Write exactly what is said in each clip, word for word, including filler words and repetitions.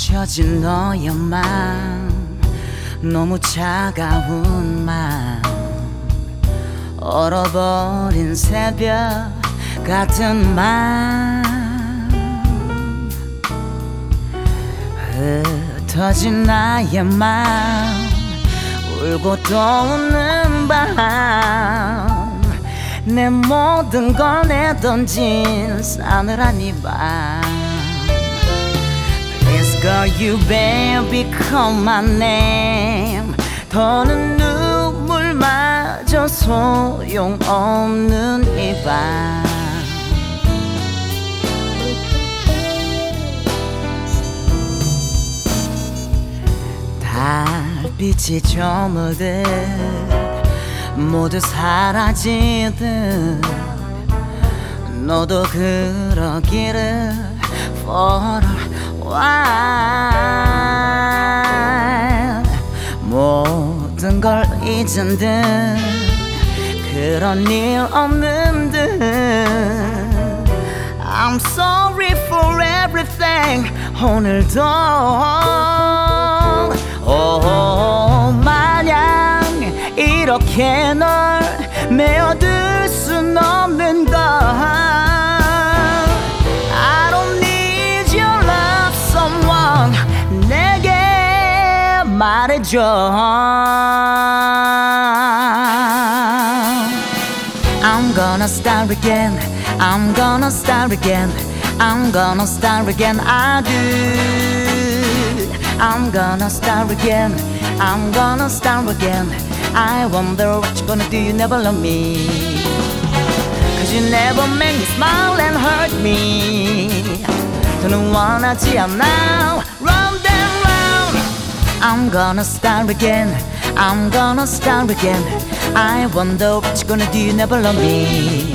젖은 너의 맘 너무 차가운 맘 얼어버린 새벽 같은 맘 흩어진 나의 맘 울고 또 웃는 밤 내 모든 걸 내던진 싸늘한 이 밤 Please call you baby call my name 더는 눈물마저 소용없는 이 밤 달빛이 저물듯 모두 사라지듯 너도 그러기를 for a while 모든 걸 잊은 듯 그런 일 없는 듯 I'm sorry for everything 오늘도 oh, 마냥 이렇게 널 메어둘 순 없는 걸 I don't need your love someone 내게 말해줘 I'm gonna start again I'm gonna start again I'm gonna start again I do I'm gonna start again I'm gonna start again I wonder what you're gonna do, you never love me Cause you never make me smile and hurt me 더는 원하지 않아 Round and round I'm gonna start again I'm gonna start again I wonder what you're gonna do, you never love me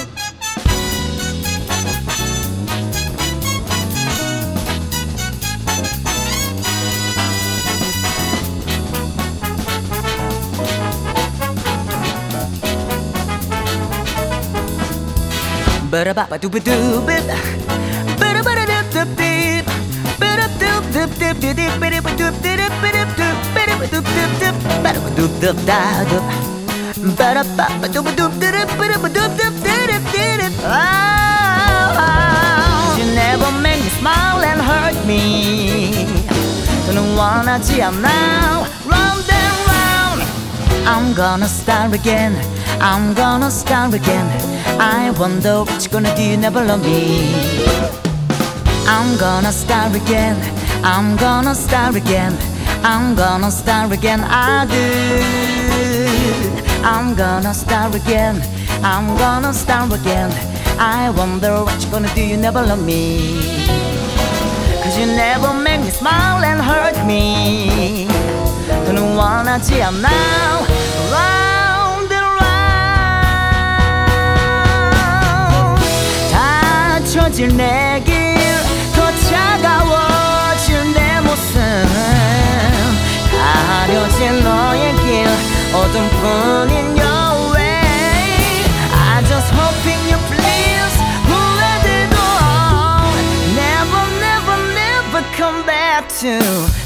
Ba-da-ba-ba-doo-ba-doo-bip Ba-da-ba-da-doo-dip-dip Ba-da-doo-dip-dip-dip Ba-da-ba-doo-dip-dip-dip Ba-da-ba-doo-dip-da-dip Ba-da-ba-ba-doo-ba-doo-dip Ba-da-ba-doo-dip-dip You never make me smile and hurt me 더는 원하지 않아 Round and round I'm gonna start again I'm gonna start again I wonder what you're gonna do, you never love me I'm gonna start again I'm gonna start again I'm gonna start again I do I'm gonna start again I'm gonna start again I wonder what you're gonna do, you never love me Cause you never make me smile and hurt me 더는 원하지 않아 Round and round 닫혀질 내 길 더 차가워질 내 모습 가려진 너의 길 어둠뿐인 your way I just hoping you please let it go Never never never come back to